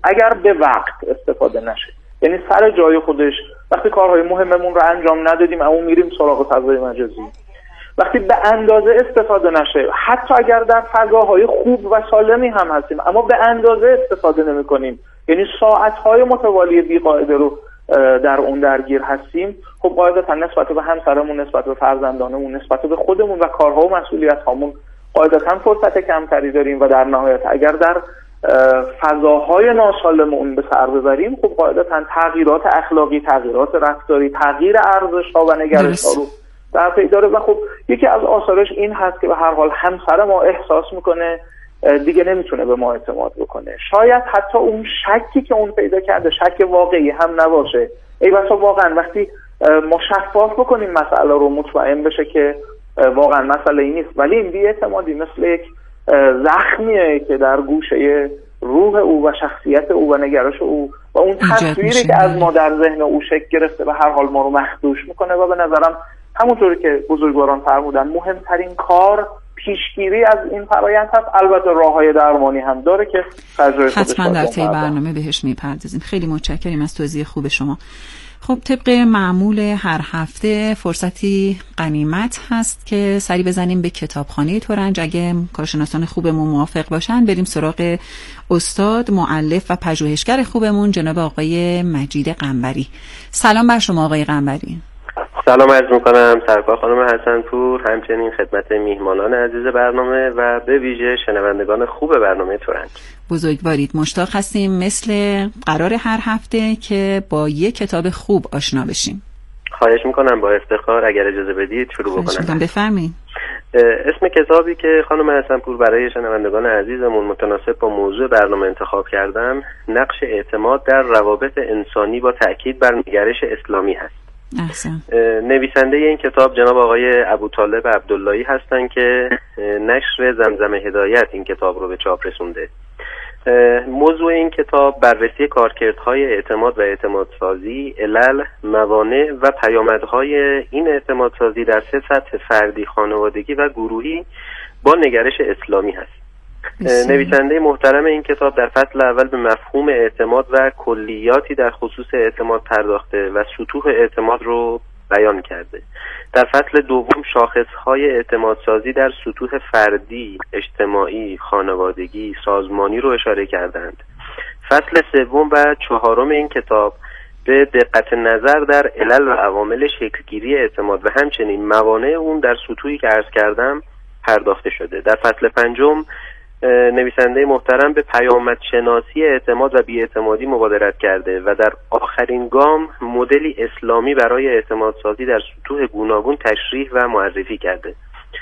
اگر به وقت استفاده نشه، یعنی سر جای خودش وقتی کارهای مهممون رو انجام ندادیم اما میریم سراغ فضای مجازی، وقتی به اندازه استفاده نشه، حتی اگر در فضاهای خوب و سالمی هم هستیم اما به اندازه استفاده نمی کنیم، یعنی ساعتهای متوالی بی‌قاعده رو در اون درگیر هستیم، خب قاعدتا نسبت به همسرمون، نسبت به فرزندانمون، نسبت به خودمون و کارها و مسئولیت‌هامون قاعدتا فرصت کمتری داریم و در نهایت اگر در فضاهای ناسالم اون به سر ببریم، خب قاعدتا تغییرات اخلاقی، تغییرات رفتاری، تغییر ارزش‌ها و نگرش‌ها رو در پی داره. و خب یکی از آثارش این هست که به هر حال همسر ما احساس میکنه دیگه نمیتونه به ما اعتماد بکنه، شاید حتی اون شکی که اون پیدا کرده شک واقعی هم نباشه، ای بسا واقعا وقتی ما شفاف بکنیم مسئله رو، مطمئن بشه که واقعا مسئله این نیست، ولی این بی‌اعتمادی مثل یک زخمیه که در گوشه روح او و شخصیت او و نگرش او و اون تصویری که از ما در ذهن او شکل گرفته به هر حال ما رو مخدوش میکنه. و به نظرم همونطوری که بزرگواران فرمودن مهمترین کار پیشگیری از این فرآیند هست. البته راههای درمانی هم داره که حتما در طی برنامه بهش میپردازیم. خیلی متشکریم از توضیح خوب شما. خب طبق معمول هر هفته فرصتی غنیمت هست که سری بزنیم به کتابخانه ترنج. اگه کارشناسان خوبمون موافق باشن بریم سراغ استاد، مؤلف و پژوهشگر خوبمون جناب آقای مجید قنبری. سلام بر شما آقای قنبری. سلام عرض میکنم سرکار خانم حسن‌پور، همچنین خدمت میهمانان عزیز برنامه و به ویژه شنوندگان خوب برنامه ترنج. بزرگوارید. مشتاق هستیم مثل قرار هر هفته که با یک کتاب خوب آشنا بشیم. خواهش میکنم، با افتخار. اگر اجازه بدید شروع بکنم. بفرمایید. اسم کتابی که خانم حسن‌پور برای شنوندگان عزیزمون متناسب با موضوع برنامه انتخاب کردم، نقش اعتماد در روابط انسانی با تأکید بر نگرش اسلامی هست. نویسنده این کتاب جناب آقای ابوطالب عبداللهی هستند که نشر زمزم هدایت این کتاب رو به چاپ رسونده. موضوع این کتاب بررسی کارکردهای اعتماد و اعتمادسازی، علل، موانع و پیامدهای این اعتمادسازی در 3 سطح: فردی، خانوادگی و گروهی با نگرش اسلامی هست. نویسنده محترم این کتاب در فصل اول به مفهوم اعتماد و کلیاتی در خصوص اعتماد پرداخته و سطوح اعتماد رو بیان کرده. در فصل دوم شاخصهای اعتمادسازی در سطوح فردی، اجتماعی، خانوادگی، سازمانی رو اشاره کردند. فصل سوم و چهارم این کتاب به دقت نظر در علل و عوامل شکلگیری اعتماد و همچنین موانع اون در سطوحی که عرض کردم پرداخته شده. در فصل پنجم نویسنده محترم به پیامدشناسی اعتماد و بی‌اعتمادی مبادرت کرده و در آخرین گام مدلی اسلامی برای اعتمادسازی در سطوح گوناگون تشریح و معرفی کرده.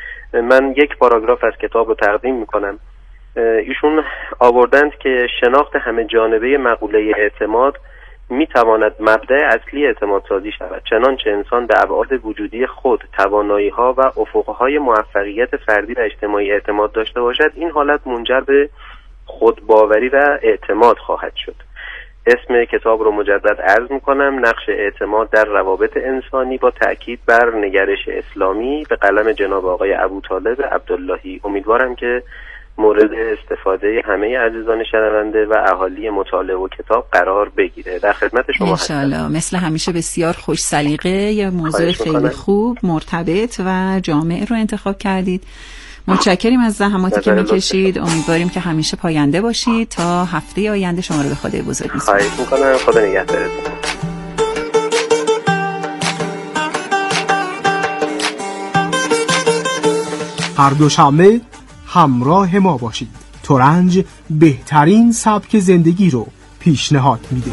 من یک پاراگراف از کتاب رو تقدیم میکنم. ایشون آوردند که شناخت همه جانبه مقوله اعتماد میتواند مبدأ اصلی اعتمادسازی شود، چنانچه انسان به ابعاد وجودی خود، توانایی‌ها و افق‌های موفقیت فردی و اجتماعی اعتماد داشته باشد. این حالت منجر به خودباوری و اعتماد خواهد شد. اسم کتاب رو مجدد عرض می‌کنم: نقش اعتماد در روابط انسانی با تأکید بر نگرش اسلامی، به قلم جناب آقای ابوطالب عبداللهی. امیدوارم که مورد استفاده همه عزیزان شنونده و اهالی مطالعه و کتاب قرار بگیره. در خدمت شما هستم. انشالله. مثل همیشه بسیار خوش سلیقه، یه موضوع خیلی خوب، مرتبط و جامع رو انتخاب کردید. متشکریم از زحماتی که میکشید. امیدواریم که همیشه پاینده باشید. تا هفته آینده شما رو به خدای بزرگ میسپارم. خواهش میکنم. خدا نگهدارتون. هر دوشنبه همراه ما باشید. ترنج بهترین سبک زندگی رو پیشنهاد میده.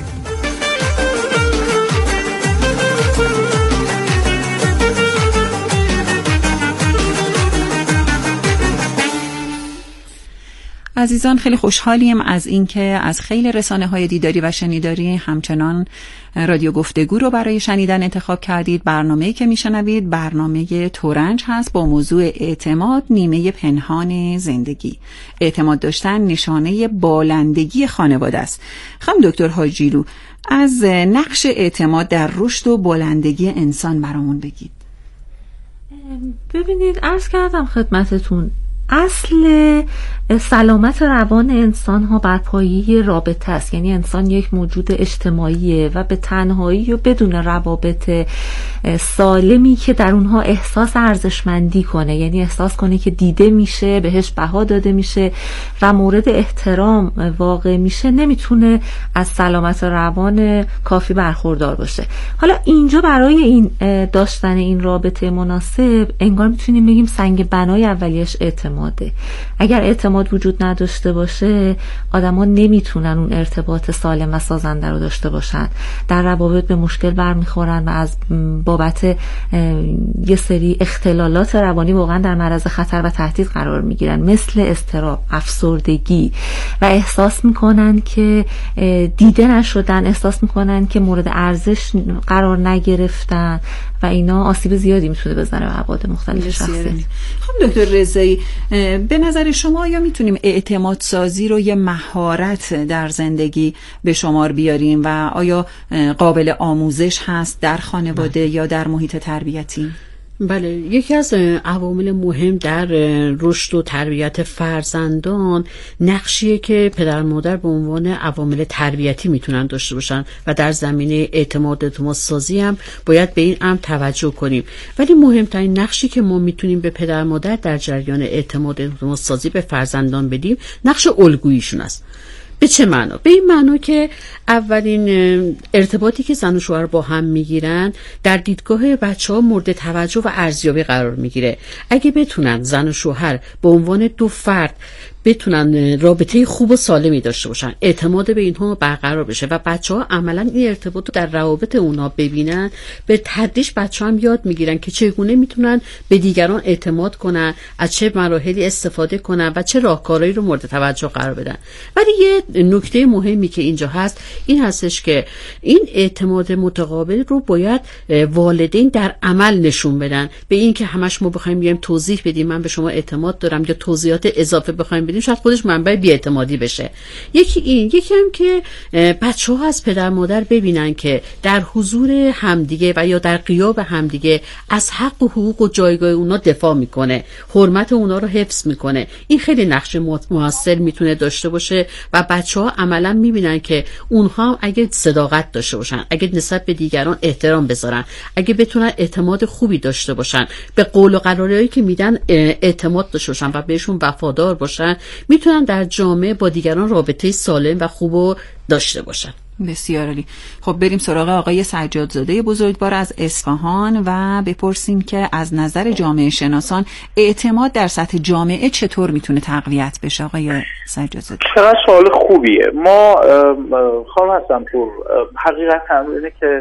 عزیزان خیلی خوشحالیم از اینکه از خیلی رسانه‌های دیداری و شنیداری همچنان رادیو گفتگو رو برای شنیدن انتخاب کردید. برنامه‌ای که میشنوید برنامه ترنج هست با موضوع اعتماد، نیمه پنهان زندگی. اعتماد داشتن نشانه بالندگی خانواده است. خانم دکتر حاجیلو، از نقش اعتماد در رشد و بالندگی انسان برامون بگید. ببینید، عرض کردم خدمتتون اصل سلامت روان انسان ها بر پایه رابطه است. یعنی انسان یک موجود اجتماعیه و به تنهایی و بدون روابط سالمی که در اونها احساس ارزشمندی کنه، یعنی احساس کنه که دیده میشه، بهش بها داده میشه و مورد احترام واقع میشه، نمیتونه از سلامت روان کافی برخوردار باشه. حالا اینجا برای این داشتن این رابطه مناسب انگار میتونیم بگیم سنگ بنای اولیش اعتماده. اگر اعتماد وجود نداشته باشه، آدما نمیتونن اون ارتباط سالم و سازنده رو داشته باشن، در روابط به مشکل برمیخورن و از بابت یه سری اختلالات روانی واقعا در معرض خطر و تهدید قرار میگیرن، مثل اضطراب، افسردگی، و احساس میکنن که دیده نشدن، احساس میکنن که مورد ارزش قرار نگرفتن و اینا آسیب زیادی میتونه بزنه به ابعاد مختلف شخصی. خب دکتر رضایی، به نظر شما آیا میتونیم اعتماد سازی رو یه مهارت در زندگی به شمار بیاریم و آیا قابل آموزش هست در خانواده یا در محیط تربیتی؟ بله، یکی از عوامل مهم در رشد و تربیت فرزندان نقشیه که پدر مادر به عنوان عوامل تربیتی میتونن داشته باشن و در زمینه اعتماد سازی هم باید به این امر توجه کنیم. ولی مهمترین نقشی که ما میتونیم به پدر مادر در جریان اعتماد سازی به فرزندان بدیم نقش الگوییشون است. به چه معنا؟ به این معنا که اولین ارتباطی که زن و شوهر با هم میگیرن در دیدگاه بچه‌ها مورد توجه و ارزیابی قرار میگیره. اگه بتونن زن و شوهر به عنوان دو فرد بتونن رابطه خوب و سالمی داشته باشن، اعتماد به اینها برقرار بشه و بچه‌ها عملاً این ارتباط رو در روابط اونها ببینن، به تدریج بچه‌ها هم یاد میگیرن که چگونه میتونن به دیگران اعتماد کنن، از چه مراحلی استفاده کنن و چه راهکارهایی رو مورد توجه قرار بدن. ولی یه نکته مهمی که اینجا هست این هستش که این اعتماد متقابل رو باید والدین در عمل نشون بدن. به این که همش ما بخوایم بیایم توضیح بدیم من به شما اعتماد دارم یا توضیحات اضافه بخوایم بدیم، شاید خودش منبع بی‌اعتمادی بشه. یکی هم که بچه‌ها از پدر مادر ببینن که در حضور همدیگه و یا در غیاب همدیگه از حق و حقوق و جایگاه اونا دفاع میکنه، حرمت اونا رو حفظ میکنه. این خیلی نقش موثر میتونه داشته باشه و بچه‌ها عملاً میبینن که اونها اگه صداقت داشته باشن، اگه نسبت به دیگران احترام بذارن، اگه بتونن اعتماد خوبی داشته باشن، به قول و قرارهایی که میدن اعتماد داشته باشن و بهشون وفادار باشن، میتونن در جامعه با دیگران رابطه سالم و خوب داشته باشن. بسیار عالی. خب بریم سراغ آقای سجادزاده بزرگوار از اصفهان و بپرسیم که از نظر جامعه شناسان اعتماد در سطح جامعه چطور میتونه تقویت بشه. آقای سجادزاده، چقدر سوال خوبیه. ما خانم حسن‌پور حقیقت اینه که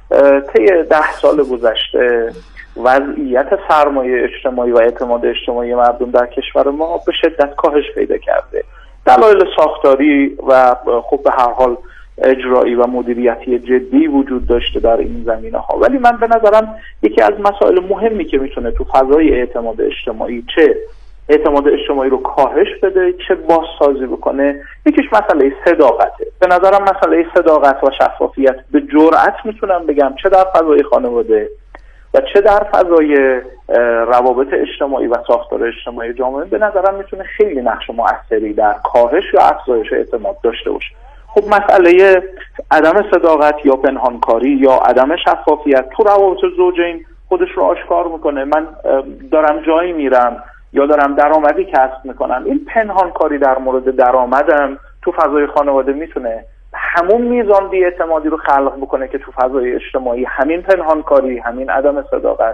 طی 10 سال گذشته وضعیت سرمایه اجتماعی و اعتماد اجتماعی مردم در کشور ما به شدت کاهش پیدا کرده. دلایل ساختاری و خب به هر حال اجرایی و مدیریتی جدی وجود داشته در این زمینه‌ها، ولی من به نظرم یکی از مسائل مهمی که میتونه تو فضای اعتماد اجتماعی چه اعتماد اجتماعی رو کاهش بده چه بازسازی بکنه، یکیش مسئله صداقته. به نظرم مسئله صداقت و شفافیت به جرئت میتونم بگم چه در فضای خانواده و چه در فضای روابط اجتماعی و ساختار اجتماعی جامعه به نظرم میتونه خیلی نقش مؤثری در کاهش یا افزایش اعتماد داشته باشه. خب مسئله عدم صداقت یا پنهانکاری یا عدم شفافیت تو روابط زوجین خودش رو آشکار میکنه. من دارم جایی میرم یا دارم درآمدی کسب میکنم، این پنهانکاری در مورد درآمدم تو فضای خانواده میتونه همون میزان بی‌اعتمادی رو خلق بکنه که تو فضای اجتماعی همین پنهانکاری، همین عدم صداقت.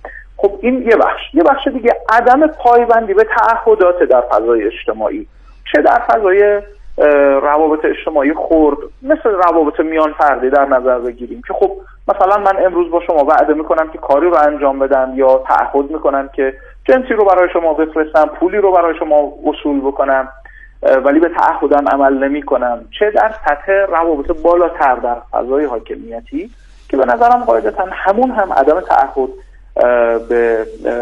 خب این یه بخش دیگه عدم پایبندی به تعهدات در فضای اجتماعی، چه در فضای روابط اجتماعی خرد مثل روابط میان فردی در نظر بگیریم که خب مثلا من امروز با شما وعده میکنم که کاری رو انجام بدم یا تعهد میکنم که جنسی رو برای شما بفرستم، پولی رو برای شما وصول بکنم، ولی به تعهدم عمل نمی کنم. چه در سطح روابط بالاتر در فضای حاکمیتی که به نظرم قاعدتا همون هم عدم تعهد به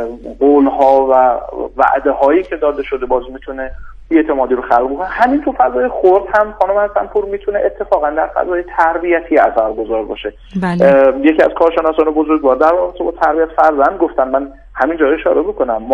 قولها و وعده هایی که داده شده باز میتونه بی‌اعتمادی رو خلق بکنه. همین تو فضای خرد هم خانم حسن‌پور میتونه اتفاقا در فضای تربیتی اثرگذار باشه. یکی از کارشناسان بزرگوار در رابطه با تربیت فرزند گفتن، من همین جای اشاره بکنم، ما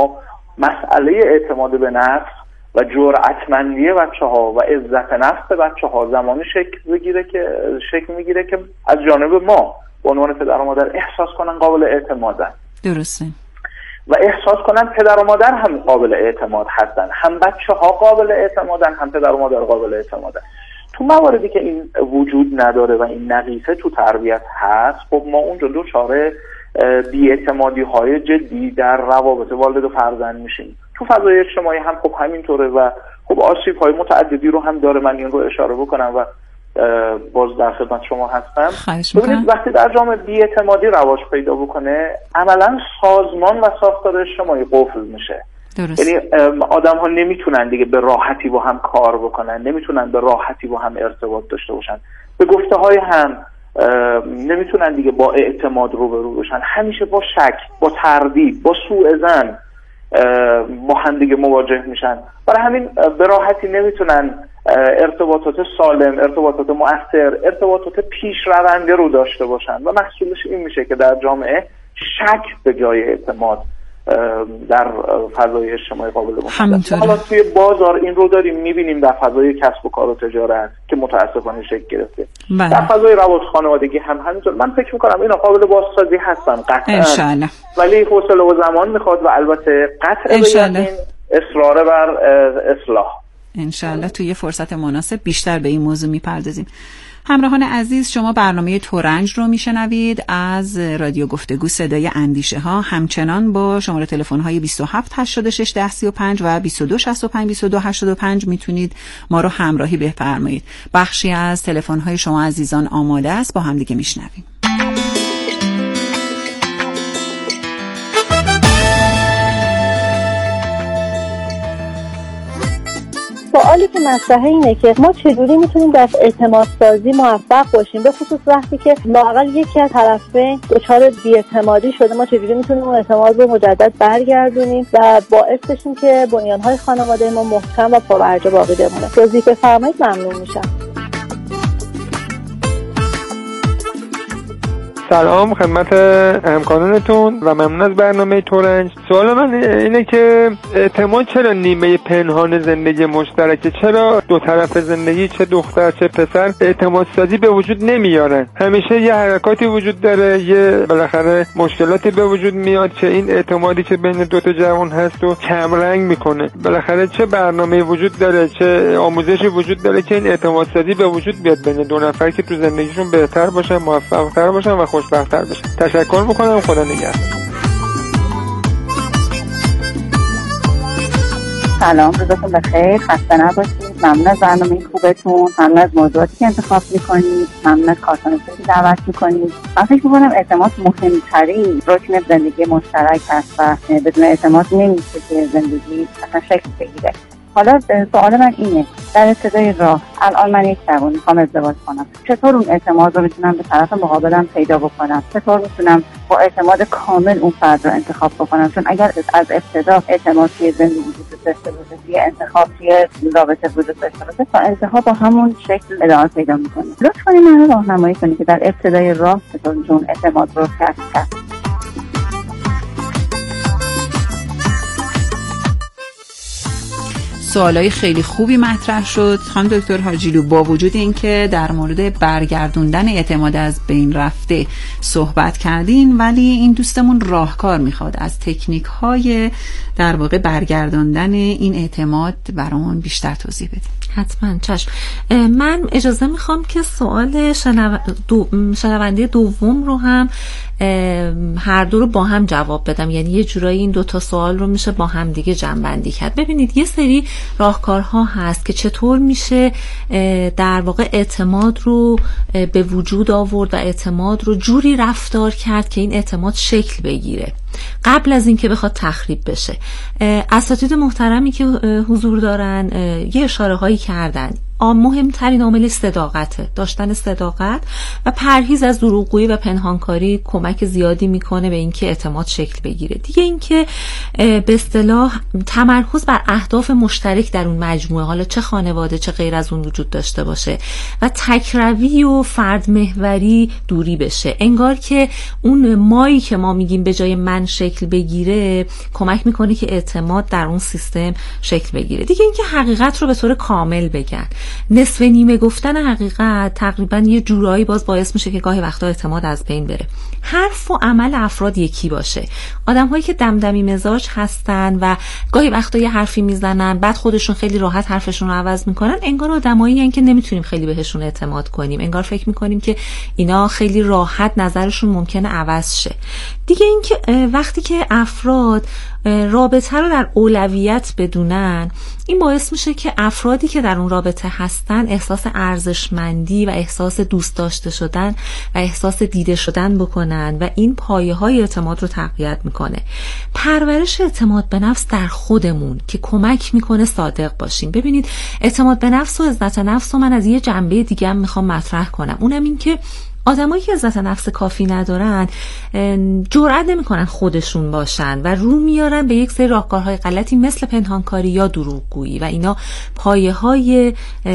مسئله اعتماد به نفس و جرأتمندی بچه‌ها و عزت نفس بچه‌ها زمانی شکل میگیره که از جانب ما به عنوان پدر و مادر احساس کنن قابل اعتمادن. درسته. و احساس کنن پدر و مادر هم قابل اعتماد هستن، هم بچه‌ها قابل اعتمادن، هم پدر و مادر قابل اعتمادن. تو مواردی که این وجود نداره و این نقیصه تو تربیت هست، خب ما اونجا دچار بی‌اعتمادی‌های جدی در روابط والد و فرزند میشیم. تو فضای اجتماعی هم خب همینطوره و خب آسیب‌های متعددی رو هم داره. من این رو اشاره بکنم و باز در خدمت شما هستم. ببینید وقتی در جامعه بی‌اعتمادی رواج پیدا بکنه، عملاً سازمان و ساختار اجتماعی قفل میشه. درست. یعنی آدم‌ها نمیتونن دیگه به راحتی با هم کار بکنن، نمیتونن به راحتی با هم ارتباط داشته باشن، به گفته‌های هم نمیتونن دیگه با اعتماد روبرو بشن، همیشه با شک، با تردید، با سوء ظن با هم دیگه مواجه میشن. برای همین به راحتی نمیتونن ارتباطات سالم، ارتباطات مؤثر، ارتباطات پیشرونده رو داشته باشن و محصولش این میشه که در جامعه شک به جای اعتماد در فضای اجتماعی قابل مشاهده. حالا توی بازار این رو داریم میبینیم، در فضای کسب و کار و تجارت که متاسفانه شکل گرفته. در فضای روابط خانوادگی هم همینطور. من فکر میکنم اینا قابل بازسازی هستن قطعا، ولی حوصله و زمان میخواد و البته قطع به اصرار بر اصلاح. انشالله توی فرصت مناسب بیشتر به این موضوع میپردازیم. همراهان عزیز، شما برنامه ترنج رو میشنوید از رادیو گفتگو صدای اندیشه ها. همچنان با شماره تلفن های 27 86 10 35 و 22 65 22 85 میتونید ما رو همراهی بفرمایید. بخشی از تلفن های شما عزیزان آماده است، با هم دیگه میشنویم. سوالی که مطرحه اینه که ما چجوری میتونیم در اعتماد سازی موفق باشیم، به خصوص وقتی که لااقل یکی از طرفین دچار بی‌اعتمادی شده. ما چجوری میتونیم اون اعتماد رو مجدد برگردونیم و باعث بشیم که بنیانهای خانواده ما محکم و پابرجا باقی بمونه. توضیح بفرمایید ممنون میشم. سلام خدمت همکارانتون و ممنون از برنامه ترنج. سوال من اینه که اعتماد چرا نیمه پنهان زندگی مشترکه؟ چرا دو طرف زندگی، چه دختر چه پسر، اعتماد سازی به وجود نمیارن؟ همیشه یه حرکاتی وجود داره، یه بالاخره مشکلاتی به وجود میاد که این اعتمادی که بین دو تا جوان هست و کم رنگ میکنه. بالاخره چه برنامه‌ای وجود داره، چه آموزشی وجود داره که این اعتماد سازی به وجود بیاد بین دو نفر که تو زندگیشون بهتر باشن، موفق‌تر باشن و خوشبخت‌تر بشن. تشکر میکنم. خدا نگهدار. سلام، روزتون بخیر، خسته نباشید. ممنون از برنامه خوبتون، ممنون از موضوعاتی که انتخاب میکنید، ممنون از کارشناسانی که دعوت میکنید. من فکر میکنم اعتماد مهمترین رکن زندگی مشترک هست و بدون اعتماد نمیشه که زندگی اصلا شکل بگیره. حالا سوال من اینه، در ابتدای راه الان من یک جوان میخوام ازدواج کنم، چطور اون اعتماد رو میتونم به طرف مقابلم پیدا بکنم؟ چطور میتونم با اعتماد کامل اون فرد رو انتخاب بکنم؟ چون اگر از ابتدا اعتماد توی زندگی وجود داشته باشه، توی انتخاب توی رابطه وجود داشته باشه، تا انتخاب با همون شکل ادامه پیدا میکنه. لطف کنید من رو راهنمایی کنید که در ابتدای راه چطور اون اعتماد رو کسب کنم. سوالای خیلی خوبی مطرح شد خانم دکتر حاجیلو. با وجود اینکه در مورد برگردوندن اعتماد از بین رفته صحبت کردین، ولی این دوستمون راهکار میخواد از تکنیک های در واقع برگردوندن این اعتماد برامون بیشتر توضیح بدین. حتما، چشم. من اجازه میخوام که سوال شنونده دوم رو هم هر دو رو با هم جواب بدم، یعنی یه جورایی این دوتا سوال رو میشه با هم دیگه جمع‌بندی کرد. ببینید یه سری راهکارها هست که چطور میشه در واقع اعتماد رو به وجود آورد و اعتماد رو جوری رفتار کرد که این اعتماد شکل بگیره قبل از اینکه بخواد تخریب بشه. اساتید محترمی که حضور دارن یه اشاره هایی کردن. مهمترین عامل صداقته، داشتن صداقت و پرهیز از دروغگویی و پنهانکاری کمک زیادی میکنه به اینکه اعتماد شکل بگیره. دیگه اینکه به اصطلاح تمرکز بر اهداف مشترک در اون مجموعه، حالا چه خانواده چه غیر از اون وجود داشته باشه و تکروی و فرد محوری دوری بشه. انگار که اون مایی که ما میگیم به جای من شکل بگیره کمک میکنه که اعتماد در اون سیستم شکل بگیره. دیگه اینکه حقیقت رو به طور کامل بگن. نصف نیمه گفتن حقیقت تقریبا یه جورایی باز باعث میشه که گاهی وقتا اعتماد از بین بره. حرف و عمل افراد یکی باشه. آدم‌هایی که دمدمی مزاج هستن و گاهی وقتا یه حرفی میزنن بعد خودشون خیلی راحت حرفشون رو عوض میکنن، انگار آدمایی هستن که نمیتونیم خیلی بهشون اعتماد کنیم. انگار فکر میکنیم که اینا خیلی راحت نظرشون ممکنه عوض شه. دیگه اینکه وقتی که افراد رابطه رو در اولویت بدونن، این باعث میشه که افرادی که در اون رابطه هستن احساس ارزشمندی و احساس دوست داشته شدن و احساس دیده شدن بکنن و این پایه‌های اعتماد رو تقویت میکنه. پرورش اعتماد به نفس در خودمون که کمک میکنه صادق باشیم. ببینید اعتماد به نفس و عزت نفس رو من از یه جنبه دیگه هم میخوام مطرح کنم، اونم این که آدمایی که عزت نفس کافی ندارن جرئت نمیکنن خودشون باشن و رو میارن به یک سری راهکارهای غلطی مثل پنهانکاری یا دروغگویی و اینا پایه‌های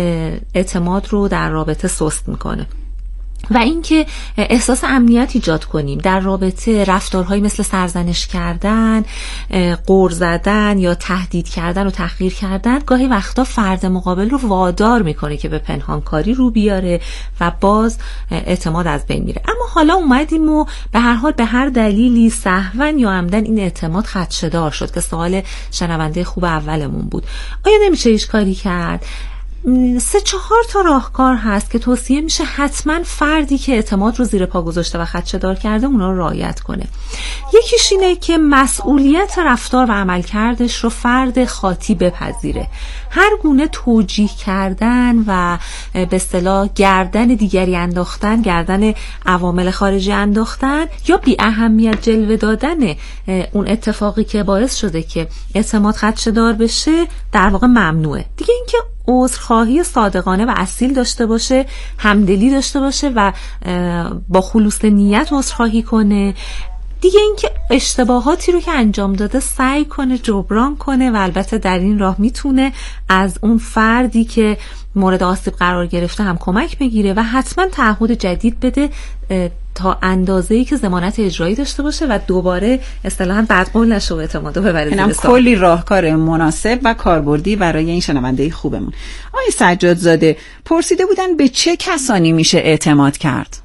اعتماد رو در رابطه سست میکنه. و اینکه احساس امنیت ایجاد کنیم در رابطه، رفتارهایی مثل سرزنش کردن، غر زدن یا تهدید کردن و تحقیر کردن گاهی وقتا فرد مقابل رو وادار میکنه که به پنهانکاری رو بیاره و باز اعتماد از بین میره. اما حالا اومدیم و به هر حال به هر دلیلی سهوا یا عمدن این اعتماد خدشه‌دار شد که سوال شنونده خوب اولمون بود. آیا نمیشه هیچ کاری کرد؟ 3-4 تا راهکار هست که توصیه میشه حتما فردی که اعتماد رو زیر پا گذاشته و خدشه‌دار کرده اونا رو رعایت کنه. یکیش اینه که مسئولیت رفتار و عملکردش رو فرد خاطی بپذیره. هر گونه توجیه کردن و به اصطلاح گردن دیگری انداختن، گردن عوامل خارجی انداختن یا بی اهمیت جلوه دادن اون اتفاقی که باعث شده که اعتماد خدشه‌دار بشه در واقع ممنوعه. دیگه اینکه عذرخواهی صادقانه و اصیل داشته باشه، همدلی داشته باشه و با خلوص نیت عذرخواهی کنه. دیگه اینکه اشتباهاتی رو که انجام داده سعی کنه جبران کنه و البته در این راه میتونه از اون فردی که مورد آسیب قرار گرفته هم کمک بگیره و حتما تعهد جدید بده تا اندازه‌ای که ضمانت اجرایی داشته باشه و دوباره اصطلاحاً بدقول نشه و اعتمادو ببره زیر سوال. کلی راهکار مناسب و کاربردی برای این شنونده خوبمون. آقای سجادزاده پرسیده بودن به چه کسانی میشه اعتماد کرد؟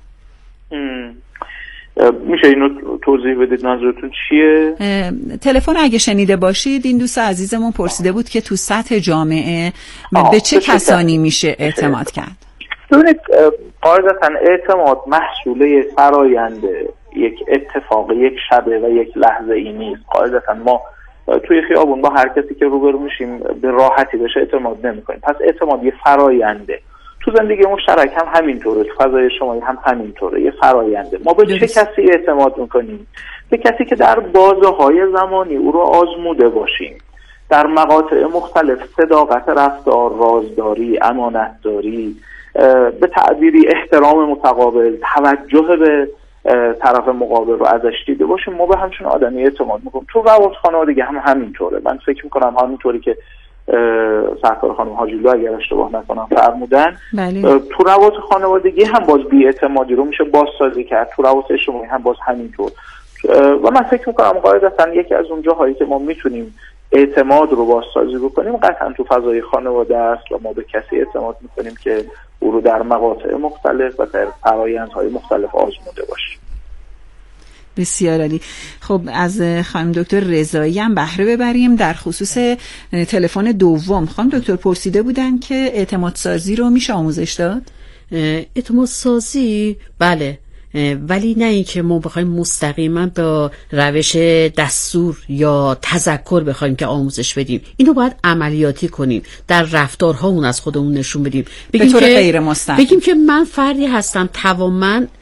میشه اینو توضیح بدید منظورتون چیه؟ تلفن اگه شنیده باشید این دوست عزیزمون پرسیده بود که تو سطح جامعه به چه کسانی میشه اعتماد کرد؟ ببینید قاعدتاً اعتماد محصول فرآیند یک اتفاق، یک شبه و یک لحظه ای نیست. قاعدتاً ما توی خیابون با هر کسی که روبرو میشیم به راحتی بهش اعتماد نمی‌کنیم. پس اعتماد یه فراینده. تو زندگی مشترک هم همینطوره، تو فضای اجتماعی هم همینطوره، یه فراینده. ما به چه کسی اعتماد می‌کنیم؟ به کسی که در بازه‌های زمانی او رو آزموده باشیم، در مقاطع مختلف صداقت رفتار، رازداری، امانتداری، به تعبیری احترام متقابل، توجه به طرف مقابل رو ازش دیده باشیم، ما به همچون آدمی اعتماد میکنیم. تو روابط خانوادگی هم همینطوره. من فکر میکنم همینطوری که سرکار خانم حاجیلو اگر اشتباه نکنم فرمودن، تو روابط خانوادگی هم باز بی‌اعتمادی رو میشه بازسازی کرد، تو روابط اجتماعی هم باز همینطور. و من فکر میکنم قاعدتاً یکی از اون جاهایی که ما میتونیم اعتماد رو بازسازی بکنیم قطعا تو فضای خانواده است و ما به کسی اعتماد میکنیم که او رو در مقاطع مختلف و در فرآیندهای مختلف آزموده باشیم. بسیار عالی. خب از خانم دکتر رضایی هم بهره ببریم در خصوص تلفن دوم. خانم دکتر پرسیده بودن که اعتماد سازی رو میشه آموزش داد؟ اعتماد سازی بله، ولی نه اینکه ما بخوایم مستقیما با روش دستور یا تذکر بخوایم که آموزش بدیم. اینو باید عملیاتی کنیم، در رفتارهامون از خودمون نشون بدیم، به طور غیر مستقیم بگیم که من فردی هستم توانمند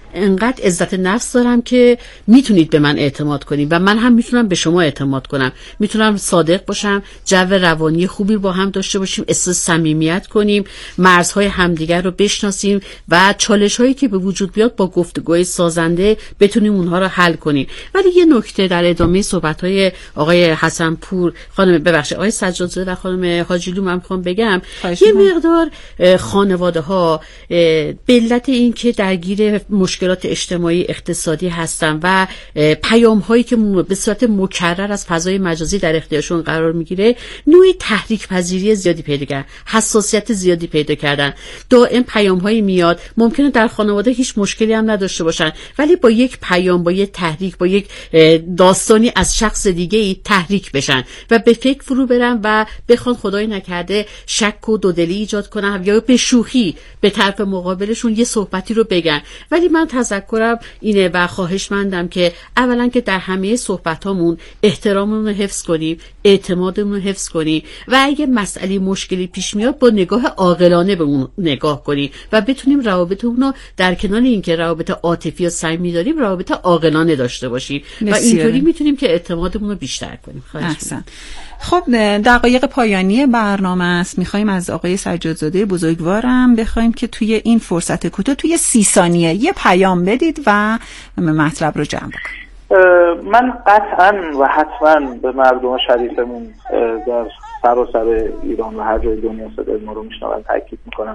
انقدر عزت نفس دارم که میتونید به من اعتماد کنید و من هم میتونم به شما اعتماد کنم، میتونم صادق باشم، جو روانی خوبی با هم داشته باشیم، احساس صمیمیت کنیم، مرزهای همدیگر رو بشناسیم و چالش‌هایی که به وجود بیاد با گفتگوی سازنده بتونیم اونها رو حل کنیم. ولی یه نکته در ادامه صحبت‌های آقای حسن‌پور، آقای سجادزاده و خانم حاجیلو من میخوام بگم یه مقدار خانواده‌ها به علت اینکه درگیر مشکلات اجتماعی اقتصادی هستن و پیام‌هایی که به صورت مکرر از فضای مجازی در اختیارشون قرار میگیره، نوعی تحریک پذیری زیادی پیدا کردن، حساسیت زیادی پیدا کردن. دائم پیام‌هایی میاد، ممکنه در خانواده هیچ مشکلی هم نداشته باشن، ولی با یک پیام، با یک تحریک، با یک داستانی از شخص دیگه‌ای تحریک بشن و به فکر فرو برن و بخوان خدای نکرده شک و دودلی ایجاد کنن یا به شوخی به طرف مقابلشون یه صحبتی رو بگن. ولی من تذکرم اینه و خواهشمندم که اولا که در همه صحبتامون احتراممون رو حفظ کنیم، اعتمادمون رو حفظ کنیم و اگه مسئله مشکلی پیش میاد با نگاه عاقلانه به اون نگاه کنیم و بتونیم روابطمون رو در کنار اینکه روابط عاطفی و صمیمی داریم، روابط عاقلانه داشته باشیم و اینطوری میتونیم که اعتمادمون رو بیشتر کنیم. احسن. خب دقایق پایانی برنامه است. میخوایم از آقای سجادزاده بزرگوارم بخوایم که توی این فرصت کوتاه توی 30 ثانیه یه پیام بدید و مطلب رو جمع بکنید. من قطعا و حتما به مردم شریفمون در سراسر ایران و هر جای دنیا صدای ما رو میشنون تاکید میکنم،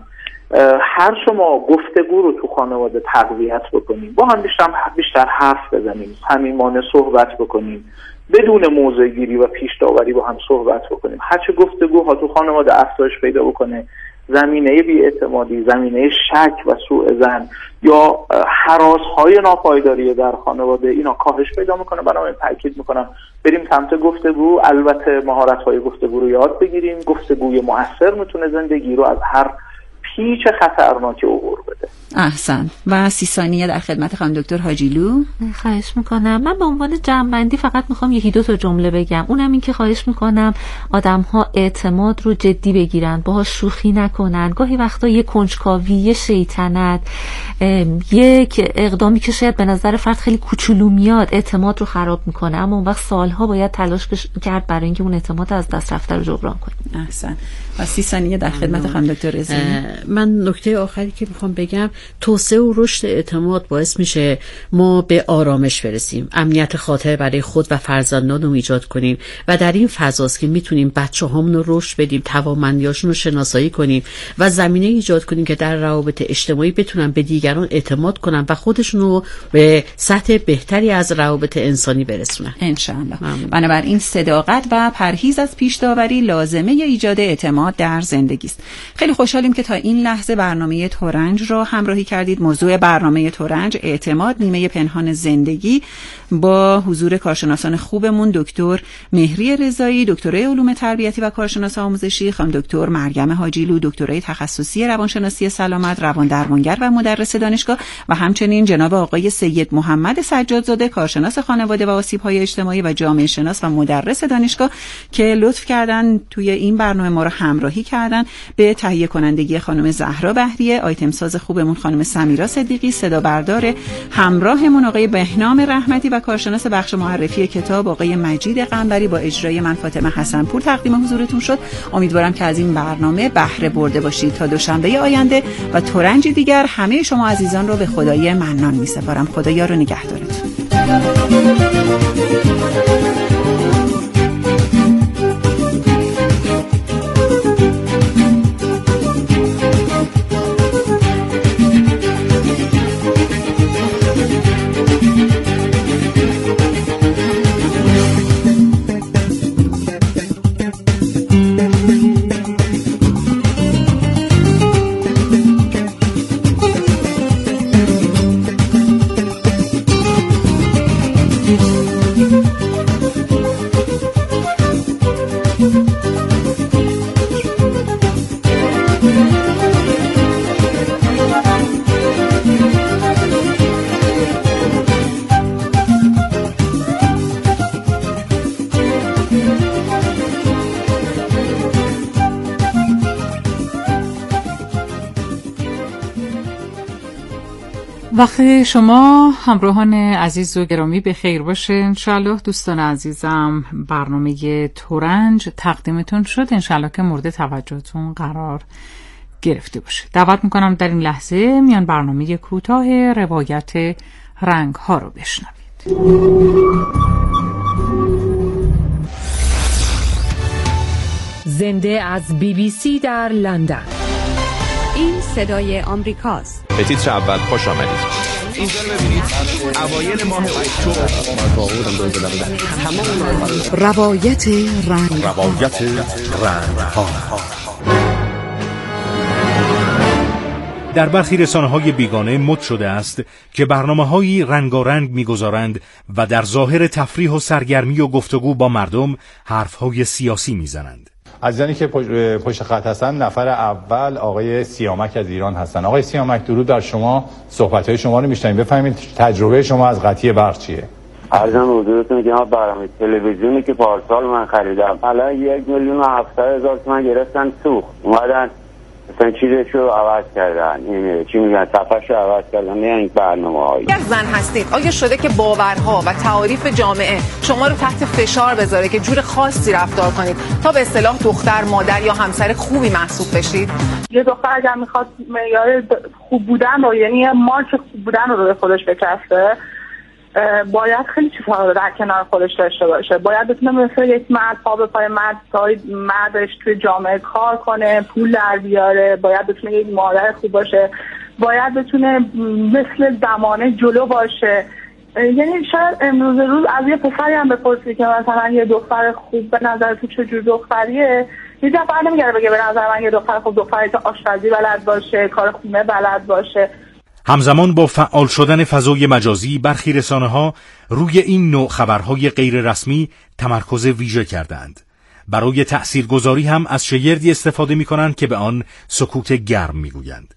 هر شما گفتگو رو تو خانواده تقویت بکنیم، با هم بیشتر حرف بزنیم، صمیمانه صحبت بکنیم، بدون موضع‌گیری و پیش داوری با هم صحبت بکنیم. هرچه گفتگوها تو خانواده افزایش پیدا بکنه، زمینه بی‌اعتمادی، زمینه شک و سوء ظن یا هراس‌های ناپایداری در خانواده اینا کاهش پیدا میکنه. بنابراین تاکید میکنم بریم سمت گفتگو. البته مهارت‌های گفتگو رو یاد بگیریم. گفتگوی مؤثر میتونه زندگی رو از هر پیچ خطرناکی عبور بده. احسن. و 30 ثانیه در خدمت خانم دکتر حاجیلو. خواهش میکنم. من به عنوان جمع‌بندی فقط میخوام 1-2 تا جمله بگم. اونم این که خواهش میکنم آدم‌ها اعتماد رو جدی بگیرن، باهاش شوخی نکنن. گاهی وقتا یه کنجکاوی، یه شیطنت، یک اقدامی که شاید به نظر فرد خیلی کوچولو میاد اعتماد رو خراب میکنه، اما اون وقت سالها باید تلاش کرد برای اینکه اون اعتماد از دست رفته رو جبران کنیم. احسن. و 30 ثانیه در خدمت خانم دکتر رضایی. من نکته آخری که میخوام بگم، توسعه و رشد اعتماد باعث میشه ما به آرامش برسیم، امنیت خاطر برای خود و فرزندان رو ایجاد کنیم و در این فضاست که میتونیم بچه‌هامون رو رشد بدیم، توانمندیاشون رو شناسایی کنیم و زمینه ایجاد کنیم که در روابط اجتماعی بتونن به دیگران اعتماد کنن و خودشون رو به سطح بهتری از روابط انسانی برسونن ان شاء الله. بنابراین صداقت و پرهیز از پیش داوری لازمه ایجاد اعتماد در زندگی است. خیلی خوشحالیم که تا این لحظه برنامه ترنج را همراهی کردید. موضوع برنامه ترنج اعتماد، نیمه پنهان زندگی، با حضور کارشناسان خوبمون دکتر مهری رضایی، دکترای علوم تربیتی و کارشناس آموزشی، خانم دکتر مریم حاجیلو، دکترای تخصصی روانشناسی سلامت، روان درمانگر و مدرس دانشگاه، و همچنین جناب آقای سید محمد سجادزاده، کارشناس خانواده و آسیب‌های اجتماعی و جامعه شناس و مدرس دانشگاه، که لطف کردن توی این برنامه ما رو همراهی کردن. به تهیه کنندگی خانم زهرا بهریه، آیتم ساز خوبمون خانم سمیرا صدیقی، صدا بردار همراهمون آقای بهنام رحمتی و کارشناس بخش معرفی کتاب آقای مجید قنبری با اجرای من فاطمه حسن‌پور تقدیم حضورتون شد. امیدوارم که از این برنامه بهره برده باشید. تا دوشنبه آینده و ترنج دیگر همه شما عزیزان رو به خدای منان می‌سپارم. خدایا رو نگهدارتون. Thank you. وقت شما همراهان عزیز و گرامی به خیر باشه. انشالله دوستان عزیزم، برنامه ترنج تقدیمتون شد، انشالله که مورد توجهتون قرار گرفته باشه. دعوت میکنم در این لحظه میان برنامه کوتاه روایت رنگ ها رو بشنوید. زنده از BBC در لندن. این صدای آمریکاست. به تیتر اول خوش آمدید. اینجا ببینید اوایل ماه روایت رنگ ها. در برخی رسانه‌های بیگانه مد شده است که برنامه‌هایی رنگارنگ می‌گذارند و در ظاهر تفریح و سرگرمی و گفتگو با مردم حرف‌های سیاسی می‌زنند. عزیزانی که پشت خط هستن، نفر اول آقای سیامک از ایران هستن. آقای سیامک، درود بر شما. صحبت‌های شما رو می‌شنویم. بفرمایید تجربه شما از قطعی برق چیه؟ عرضم حضورتون که ما برنامه تلویزیونی که پارسال من خریدم الان 1,700,000 تومان گرفتن سوخت. اومدن مثلا چیزشو عوض کردن، این چی میگن، صفحه‌شو عوض کردن. نه این برنامه‌هایی. اگر زن هستید، آیا شده که باورها و تعاریف جامعه شما رو تحت فشار بذاره که جور خاصی رفتار کنید تا به اصطلاح دختر، مادر یا همسر خوبی محسوب بشید؟ یه دختر اگر میخواد معیار خوب بودن رو، یعنی مارک خوب بودن رو به خودش بکسبه، باید خیلی چیزها رو در کنار خودش داشته باشه. باید بتونه مثل یک مرد پا به پای مردش توی جامعه کار کنه، پول در بیاره. باید بتونه یک مادر خوب باشه. باید بتونه مثل زمانه جلو باشه. یعنی شاید امروز روز از یه پسری هم بپرسی که مثلا یه دختر خوب به نظر تو چجور دختریه، یه دفعه نمیگره بگه به نظر من یه دختر خوب دختری که آشپزی بلد باشه، کار خونه بلد باشه. همزمان با فعال شدن فضای مجازی، برخی رسانه‌ها روی این نوع خبرهای غیر رسمی تمرکز ویژه کردند. برای تأثیرگذاری هم از شگردی استفاده می‌کنند که به آن سکوت گرم می‌گویند.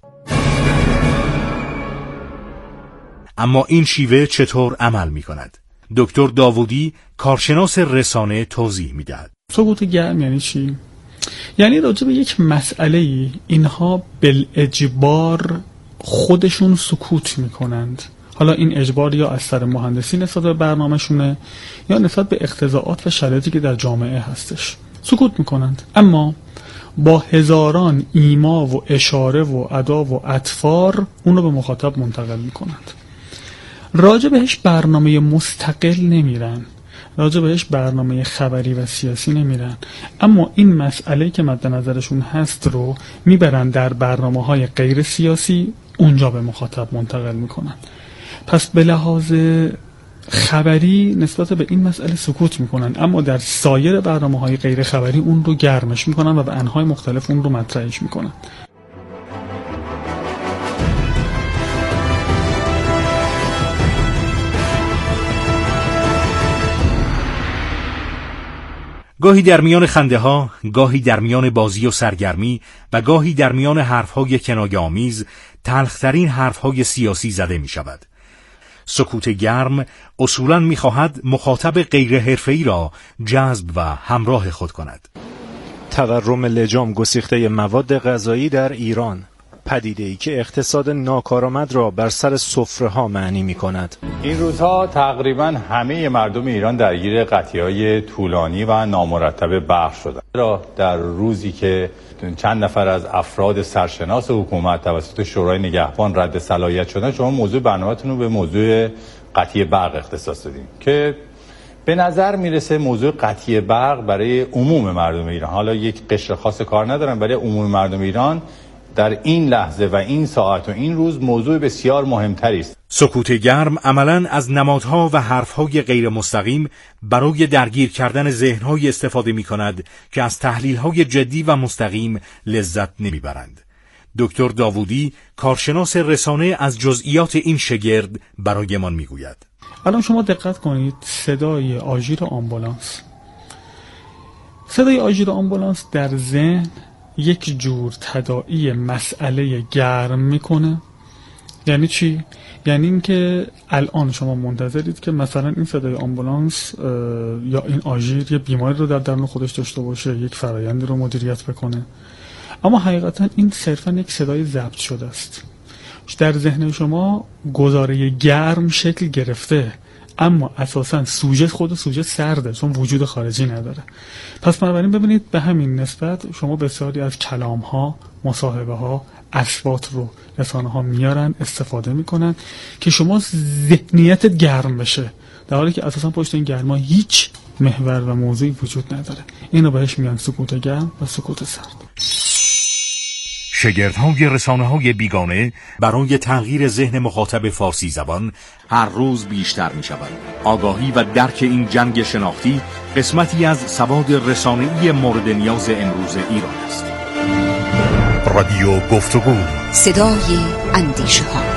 اما این شیوه چطور عمل می‌کند؟ دکتر داوودی، کارشناس رسانه، توضیح می‌دهد. سکوت گرم یعنی چی؟ یعنی راجع به یک مسئله‌ای اینها بالاجبار خودشون سکوت میکنند. حالا این اجبار یا از سر مهندسی نسبت به برنامه‌شونه یا نسبت به اقتضاعات و شرایطی که در جامعه هستش. سکوت میکنند، اما با هزاران ایما و اشاره و ادا و اطفار اون رو به مخاطب منتقل میکنند. راجع بهش برنامه مستقل نمیرن، راجع بهش برنامه خبری و سیاسی نمیرن، اما این مسئله که مد نظرشون هست رو میبرن در برنامه‌های غیر سیاسی، اونجا به مخاطب منتقل میکنن. پس به لحاظ خبری نسبت به این مسئله سکوت میکنن، اما در سایر برنامه‌های غیر خبری اون رو گرمش میکنن و به انواع مختلف اون رو مطرحش میکنن. گاهی در میان خنده ها، گاهی در میان بازی و سرگرمی و گاهی در میان حرفهای کنایه‌آمیز تلخترین حرفهای سیاسی زده می شود. سکوت گرم اصولاً می خواهد مخاطب غیر حرفه‌ای را جذب و همراه خود کند. تورم لجام گسیخته مواد غذایی در ایران، پدیده‌ای که اقتصاد ناکارآمد را بر سر سفره‌ها معنی می‌کند. این روزها تقریباً همه مردم ایران درگیر قطعی‌های طولانی و نامرتب برق شدند. در روزی که چند نفر از افراد سرشناس حکومت توسط شورای نگهبان رد صلاحیت شدن، شما موضوع برنامه‌تون رو به موضوع قطعی برق اختصاص دادین که به نظر میرسه موضوع قطعی برق برای عموم مردم ایران، حالا یک قشر خاص کار ندارن، برای عموم مردم ایران در این لحظه و این ساعت و این روز موضوع بسیار مهمتری است. سکوت گرم عملاً از نمادها و حرفهای غیر مستقیم برای درگیر کردن ذهن‌های استفاده می‌کند که از تحلیل‌های جدی و مستقیم لذت نمی‌برند. دکتر داوودی، کارشناس رسانه، از جزئیات این شگرد برایمان می‌گوید. الان شما دقت کنید، صدای آژیر آمبولانس، صدای آژیر آمبولانس در ذهن یک جور تداعی مسئله گرم میکنه. یعنی چی؟ یعنی اینکه الان شما منتظرید که مثلا این صدای آمبولانس یا این آژیر یه بیماری رو در درون خودش داشته باشه، یک فرآیندی رو مدیریت بکنه، اما حقیقتا این صرفا یک صدای ضبط شده است. در ذهن شما گزاره گرم شکل گرفته، اما اساساً سوژه خود سوژه سرده، چون وجود خارجی نداره. پس بنابراین ببینید به همین نسبت شما بسیاری از کلام‌ها، مصاحبه‌ها، اصوات رو رسانه‌ها میارن استفاده میکنن که شما ذهنیتت گرم بشه، در حالی که اساساً پشت این گرما هیچ محور و موضوعی وجود نداره. اینو بهش میگن سکوت گرم و سکوت سرد. شگردهای رسانه‌های بیگانه برای تغییر ذهن مخاطب فارسی زبان هر روز بیشتر می‌شود. آگاهی و درک این جنگ شناختی قسمتی از سواد رسانه‌ای مورد نیاز امروز ایران است. رادیو گفتگو، صدای اندیشه‌ها.